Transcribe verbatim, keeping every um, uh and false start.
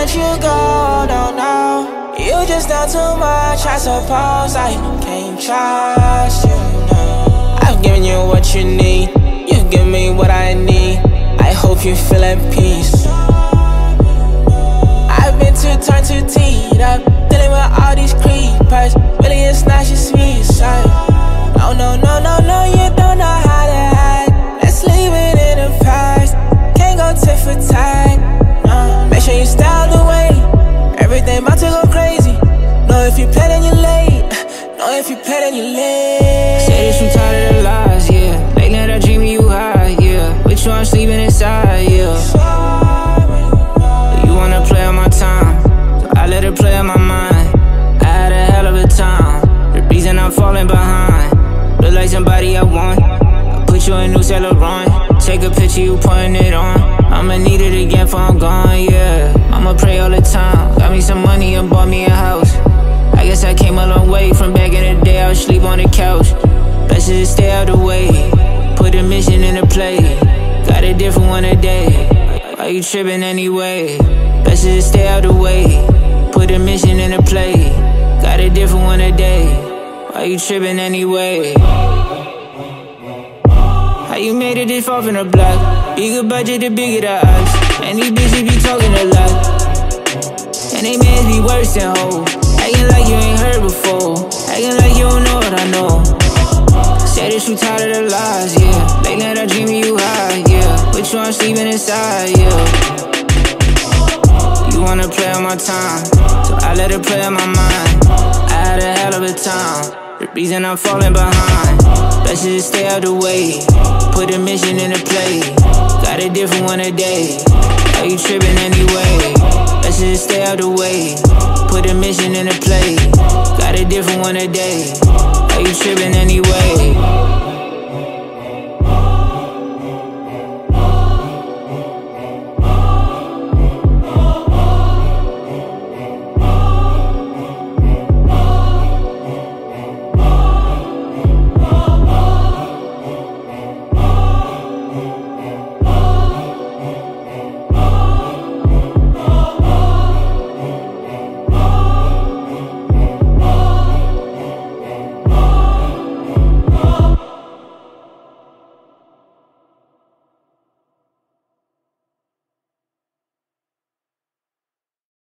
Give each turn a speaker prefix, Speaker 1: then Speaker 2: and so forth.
Speaker 1: let you go, no, no. You just done too much, I suppose I can't trust you, no. I've given you what you need, you've given me what I need. I hope you feel at peace. I've been too turned, too teed up, dealing with all these creepers. Really, it's not just me, son. No, no, no, no, no, you don't know how to act. Let's leave it in the past. Can't go tit for tat. Uh, make sure you stay out the way. Everything about to go crazy. Know if you play, then you're late. Know if you play, then you're late.
Speaker 2: Say this, I'm tired of the lies, yeah. Late night I dream of you high, yeah. With you I'm sleeping inside, yeah. You wanna play on my time, so I let her play on my mind. I had a hell of a time, the reason I'm falling behind. Look like somebody I want, I put you in New Saint Laurent. Take a picture, you putting it on. I'ma need it again before I'm gone, yeah. I'ma pray all the time, got me some money and bought me a house. I guess I came a long way from back in the day, I would sleep on the couch. Best to stay out the way, put a mission into play. Got a different one today, why you tripping anyway? Best to stay out the way, put a mission into play. Got a different one today, why you tripping anyway? How you made it this far from the block? Bigger budget, the bigger the odds. And these bitches be talking a lot, and they mans be worse than hoes. Acting like you ain't heard before, acting like you don't know what I know. Said that you tired of the lies, yeah. Late night I dream of you high, yeah. With you I'm sleeping inside, yeah. You wanna play on my time, so I let her play on my mind. I had a hell of a time, the reason I'm falling behind. Best to just stay out the way, put a mission into play. Got a different one today, are you tripping anyway? Best to just stay out the way, put a mission into play. Got a different one today, are you tripping anyway?